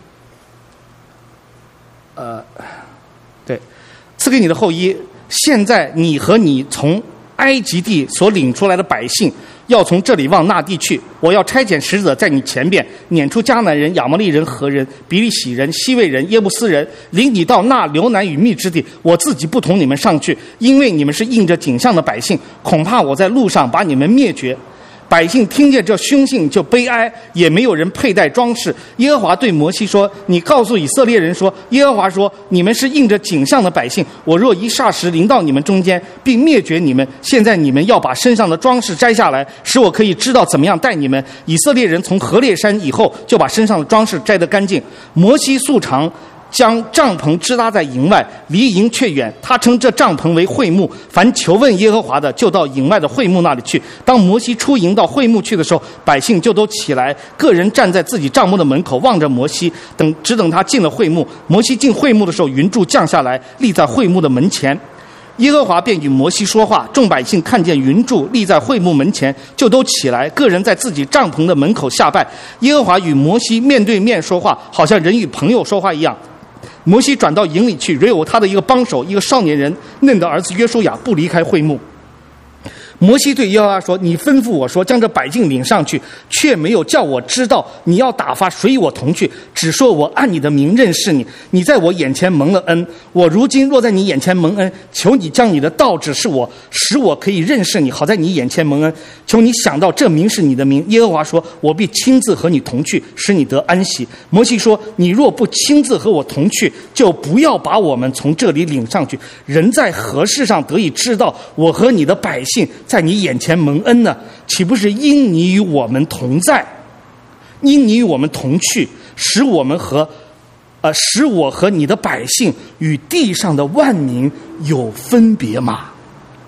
Speaker 2: 呃，对，赐给你的后裔。现在你和你从埃及地所领出来的百姓，要从这里往那地去。我要差遣使者在你前边，撵出迦南人、亚摩利人、何人、比利洗人、西魏人、耶布斯人，领你到那流奶与蜜之地。我自己不同你们上去，因为你们是印着景象的百姓，恐怕我在路上把你们灭绝。”百姓听见这凶信就悲哀，也没有人佩戴装饰。耶和华对摩西说：“你告诉以色列人说，耶和华说，你们是印着景象的百姓，我若一霎时临到你们中间，并灭绝你们，现在你们要把身上的装饰摘下来，使我可以知道怎么样待你们。”以色列人从何烈山以后，就把身上的装饰摘得干净。摩西素常将帐篷支搭在营外，离营却远。他称这帐篷为会幕。凡求问耶和华的，就到营外的会幕那里去。当摩西出营到会幕去的时候，百姓就都起来，个人站在自己帐幕的门口，望着摩西，等只等他进了会幕。摩西进会幕的时候，云柱降下来，立在会幕的门前。耶和华便与摩西说话，众百姓看见云柱立在会幕门前，就都起来，个人在自己帐篷的门口下拜。耶和华与摩西面对面说话，好像人与朋友说话一样。摩西转到营里去，唯有他的一个帮手，一个少年人嫩的儿子约书亚不离开会幕。摩西对耶和华说：“你吩咐我说，将这百姓领上去，却没有叫我知道你要打发谁与我同去，只说我按你的名认识你，你在我眼前蒙了恩。我如今若在你眼前蒙恩，求你将你的道指示我，使我可以认识你，好在你眼前蒙恩。求你想到这名是你的名。”耶和华说：“我必亲自和你同去，使你得安息。”摩西说：“你若不亲自和我同去，就不要把我们从这里领上去。人在何事上得以知道我和你的百姓在你眼前蒙恩呢？岂不是因你与我们同在，因你与我们同去，使我们和呃使我和你的百姓与地上的万民有分别吗？”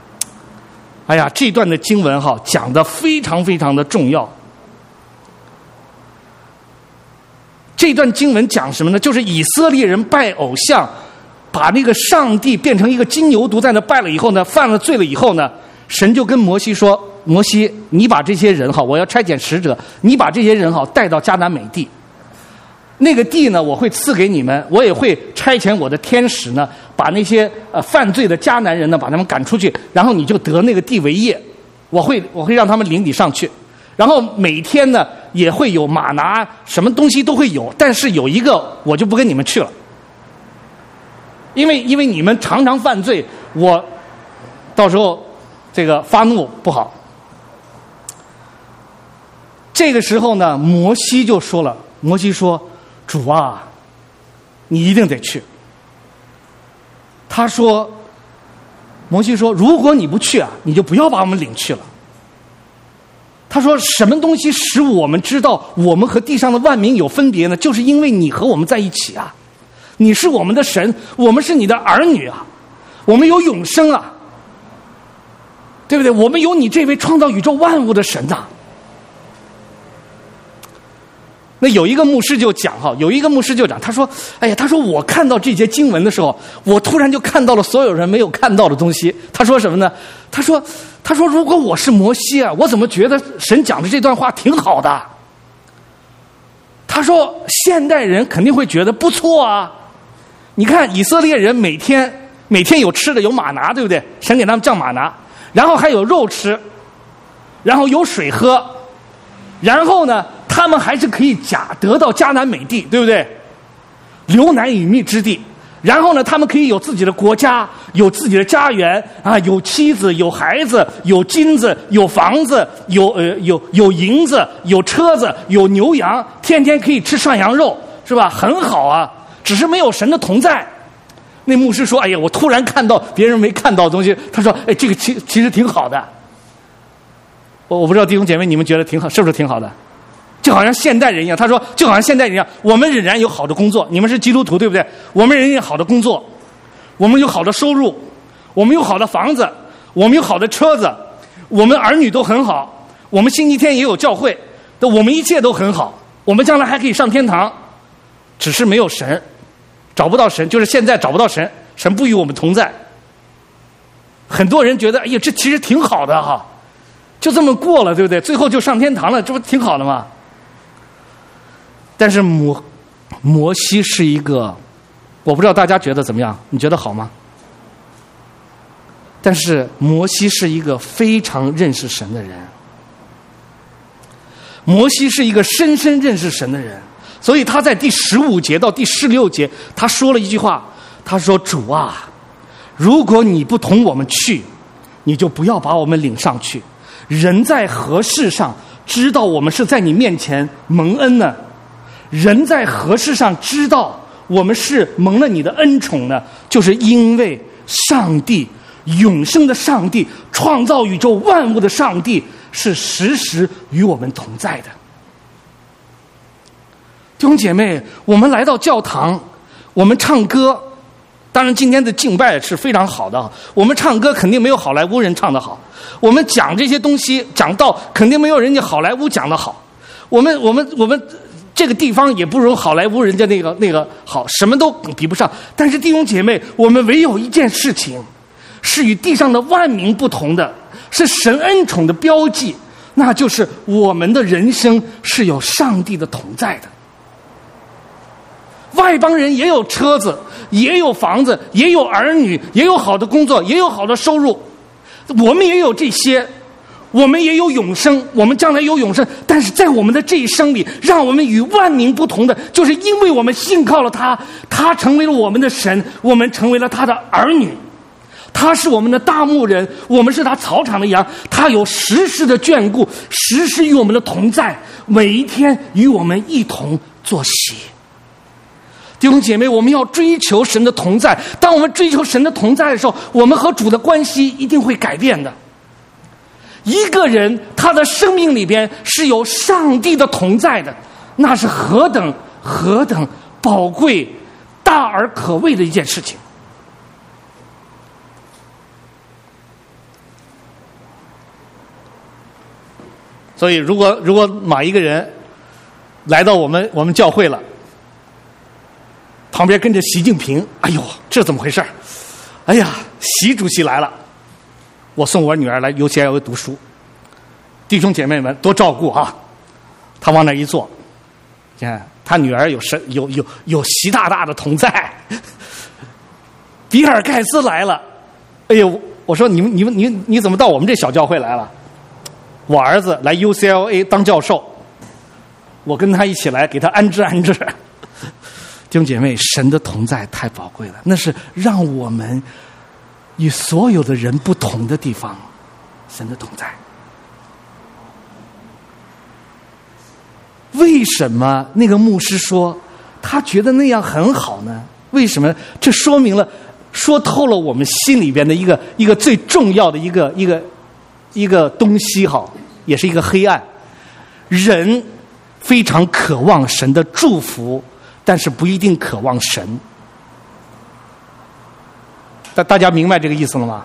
Speaker 2: 哎呀，这段的经文哈讲得非常非常的重要。 这段经文讲什么呢？就是以色列人拜偶像，把那个上帝变成一个金牛犊，在那拜了以后呢，犯了罪了以后呢，神就跟摩西说：“摩西，你把这些人哈，我要差遣使者，你把这些人哈带到迦南美地。那个地呢，我会赐给你们，我也会差遣我的天使呢，把那些呃犯罪的迦南人呢，把他们赶出去，然后你就得那个地为业。我会我会让他们领你上去，然后每天呢也会有马拿，什么东西都会有，但是有一个我就不跟你们去了，因为因为你们常常犯罪，我到时候这个发怒不好。”这个时候呢，摩西就说了，摩西说：“主啊，你一定得去。”他说，摩西说：“如果你不去啊，你就不要把我们领去了。”他说：“什么东西使我们知道我们和地上的万民有分别呢？就是因为你和我们在一起啊，你是我们的神，我们是你的儿女啊，我们有永生啊，对不对？我们有你这位创造宇宙万物的神呐、啊。”那有一个牧师就讲哈，有一个牧师就讲，他说：“哎呀，他说我看到这节经文的时候，我突然就看到了所有人没有看到的东西。”他说什么呢？他说：“他说如果我是摩西啊，我怎么觉得神讲的这段话挺好的？”他说：“现代人肯定会觉得不错啊，你看以色列人每天每天有吃的，有马拿，对不对？神给他们降马拿，然后还有肉吃，然后有水喝，然后呢？”他们还是可以假得到迦南美地，对不对？流奶与蜜之地。然后呢，他们可以有自己的国家，有自己的家园啊，有妻子，有孩子，有金子，有房子，有呃有有银子，有车子，有牛羊，天天可以吃涮羊肉，是吧？很好啊，只是没有神的同在。那牧师说：“哎呀，我突然看到别人没看到的东西。”他说：“哎，这个其其实挺好的。”我我不知道弟兄姐妹你们觉得挺好，是不是挺好的？就好像现代人一样，他说就好像现代人一样，我们仍然有好的工作，你们是基督徒对不对？我们仍然有好的工作，我们有好的收入，我们有好的房子，我们有好的车子，我们儿女都很好，我们星期天也有教会，我们一切都很好，我们将来还可以上天堂，只是没有神，找不到神，就是现在找不到神，神不与我们同在。很多人觉得，哎呀，这其实挺好的哈，就这么过了，对不对？最后就上天堂了，这不挺好的吗？但是摩摩西是一个，我不知道大家觉得怎么样？你觉得好吗？但是摩西是一个非常认识神的人，摩西是一个深深认识神的人，所以他在第十五节到第十六节，他说了一句话，他说：“主啊，如果你不同我们去，你就不要把我们领上去。人在何事上知道我们是在你面前蒙恩呢？人在何事上知道我们是蒙了你的恩宠呢？就是因为上帝，永生的上帝，创造宇宙万物的上帝，是时时与我们同在的。”弟兄姐妹，我们来到教堂，我们唱歌，当然今天的敬拜是非常好的，我们唱歌肯定没有好莱坞人唱得好，我们讲这些东西讲道肯定没有人家好莱坞讲得好，我们我们我们这个地方也不如好莱坞人家那个那个好，什么都比不上。但是弟兄姐妹，我们唯有一件事情是与地上的万民不同的，是神恩宠的标记，那就是我们的人生是有上帝的同在的。外邦人也有车子，也有房子，也有儿女，也有好的工作，也有好的收入，我们也有这些，我们也有永生，我们将来有永生。但是在我们的这一生里，让我们与万民不同的，就是因为我们信靠了他，他成为了我们的神，我们成为了他的儿女，他是我们的大牧人，我们是他草场的羊，他有时时的眷顾，时时与我们的同在，每一天与我们一同作息。弟兄姐妹，我们要追求神的同在。当我们追求神的同在的时候，我们和主的关系一定会改变的。一个人他的生命里边是有上帝的同在的，那是何等何等宝贵、大而可畏的一件事情。所以，如果如果某一个人来到我们我们教会了， 旁边跟着习近平。哎呦，这怎么回事？哎呀，习主席来了，我送我女儿来 U C L A 读书，弟兄姐妹们多照顾啊。他往那一坐，你看他女儿有神有有有习大大的同在。比尔盖茨来了，哎呦，我说你们你们你你怎么到我们这小教会来了？我儿子来 U C L A 当教授，我跟他一起来给他安置安置。弟兄姐妹，神的同在太宝贵了，那是让我们与所有的人不同的地方，神的同在。为什么那个牧师说他觉得那样很好呢？为什么？这说明了，说透了我们心里边的一个一个最重要的一个一个一个东西哈，也是一个黑暗。人非常渴望神的祝福，但是不一定渴望神。大大家明白这个意思了吗？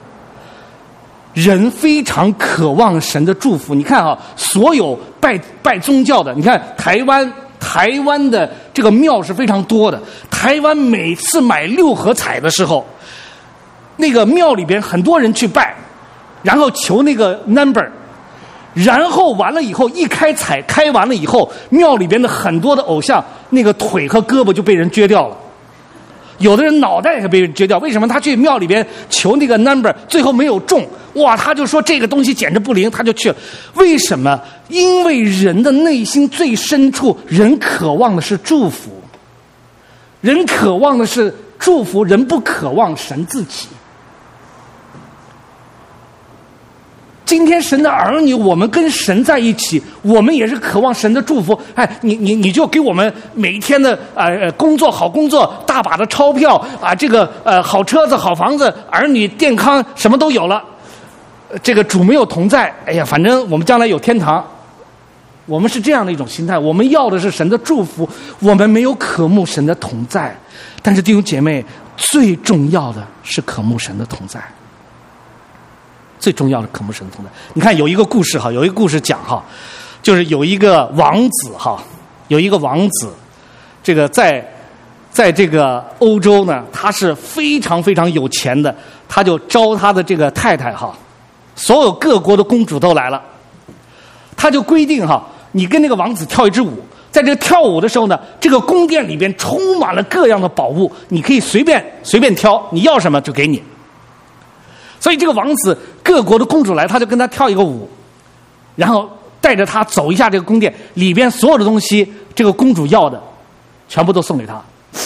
Speaker 2: 人非常渴望神的祝福。你看啊，所有拜拜宗教的，你看台湾台湾的这个庙是非常多的。台湾每次买六合彩的时候，那个庙里边很多人去拜，然后求那个 number， 然后完了以后一开彩，开完了以后，庙里边的很多的偶像那个腿和胳膊就被人撅掉了。有的人脑袋也被人撅掉，为什么？他去庙里边求那个 number， 最后没有中，哇，他就说这个东西简直不灵，他就去了。为什么？因为人的内心最深处，人渴望的是祝福，人渴望的是祝福，人不渴望神自己。今天神的儿女，我们跟神在一起，我们也是渴望神的祝福。哎，你你你就给我们每一天的呃工作好工作，大把的钞票啊，这个呃好车子好房子，儿女健康什么都有了。这个主没有同在，哎呀，反正我们将来有天堂。我们是这样的一种心态，我们要的是神的祝福，我们没有渴慕神的同在。但是弟兄姐妹，最重要的是渴慕神的同在。最重要的渴慕神的同在。你看有一个故事哈，有一个故事讲哈，就是有一个王子哈，有一个王子，这个在在这个欧洲呢，他是非常非常有钱的，他就招他的这个太太哈，所有各国的公主都来了，他就规定哈，你跟那个王子跳一支舞，在这个跳舞的时候呢，这个宫殿里边充满了各样的宝物，你可以随便随便挑，你要什么就给你。所以这个王子各国的公主来，他就跟他跳一个舞，然后带着他走一下这个宫殿里边所有的东西，这个公主要的全部都送给他。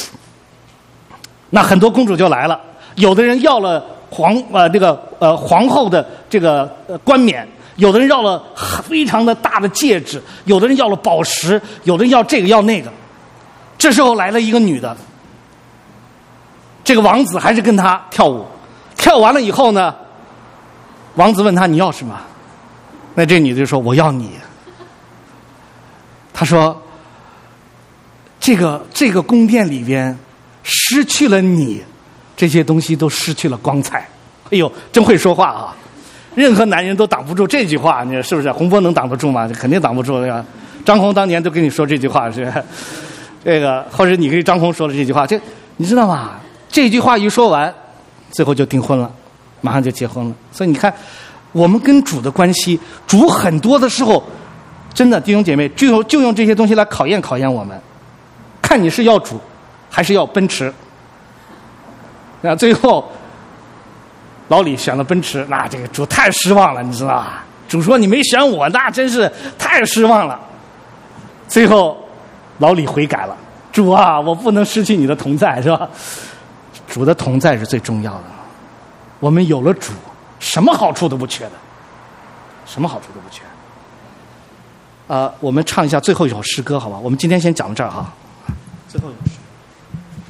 Speaker 2: 那很多公主就来了，有的人要了皇呃这个呃皇后的这个呃冠冕，有的人要了非常的大的戒指，有的人要了宝石，有的人要这个要那个。这时候来了一个女的，这个王子还是跟她跳舞。跳完了以后呢，王子问他你要什么？那这女的就说我要你。他说这个这个宫殿里边失去了你，这些东西都失去了光彩。哎呦，真会说话啊！任何男人都挡不住这句话，你是不是？洪波能挡得住吗？肯定挡不住呀。张红当年都跟你说这句话是，这个或者你跟张红说了这句话，这你知道吗？这句话一说完，最后就订婚了，马上就结婚了。所以你看，我们跟主的关系，主很多的时候，真的弟兄姐妹，就用就用这些东西来考验考验我们，看你是要主还是要奔驰。那最后老李选了奔驰，那这个主太失望了，你知道吧？主说你没选我，那真是太失望了。最后老李悔改了，主啊，我不能失去你的同在，是吧？主的同在是最重要的。我们有了主，什么好处都不缺的，什么好处都不缺。啊、呃，我们唱一下最后一首诗歌，好吧？我们今天先讲到这儿哈，最后一首诗歌。